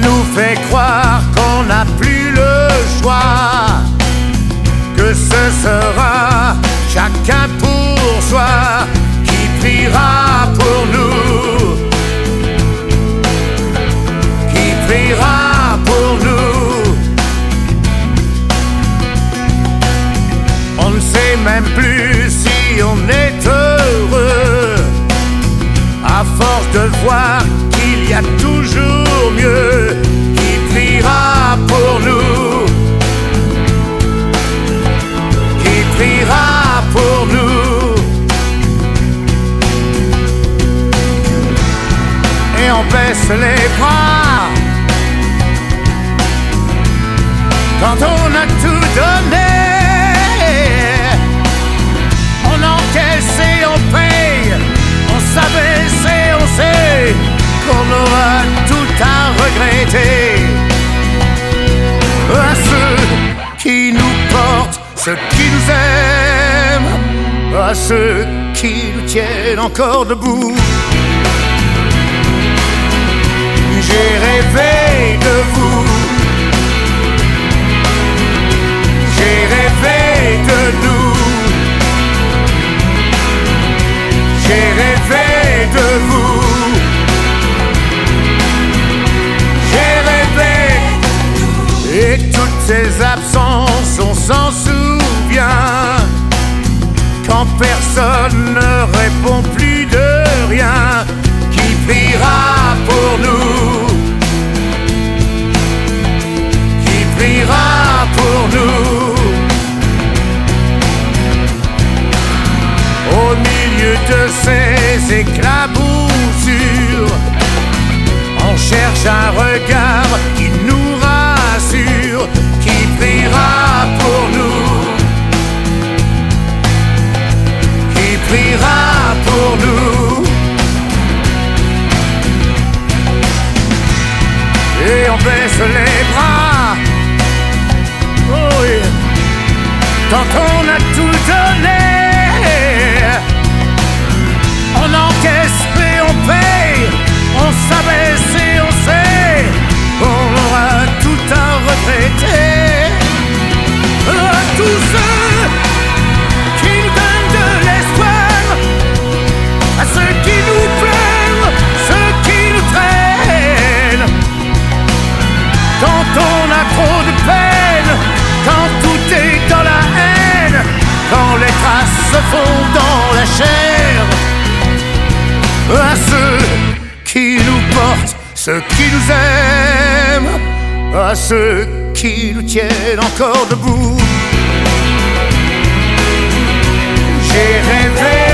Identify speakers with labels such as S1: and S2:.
S1: nous fait croire qu'on n'a plus le choix, que ce sera chacun pour soi qui priera pour nous, qui priera pour nous. On ne sait même plus si on est heureux, à force de voir qu'il y a toujours mieux. Qui priera pour nous, qui priera pour nous. Et on baisse les bras quand on a tout donné. On encaisse et on paye, on s'abaisse et on sait qu'on aura tout à regretter. À ceux qui nous portent, ceux qui nous aiment, à ceux qui nous tiennent encore debout. J'ai rêvé de vous, j'ai rêvé de nous, j'ai rêvé de vous, j'ai rêvé. Et toutes ces absences, on s'en souvient, quand personne ne répond plus de rien. Qui priera pour nous, qui priera pour nous. Au milieu de ces éclaboussures, on cherche un regard qui nous rassure. Qui priera pour nous, qui priera pour nous. Et on baisse les bras, oh oui, quand on a tout donné. On encaisse et on paye, on s'abaisse et on sait qu'on aura tout à regretter. À tous ceux qui nous donnent de l'espoir, à ceux qui nous pleurent, ceux qui nous traînent. Quand on a trop de peine, quand tout est dans la haine, quand les traces se font dans la chair. À ceux qui nous portent, ceux qui nous aiment, à ceux qui nous tiennent encore debout. J'ai rêvé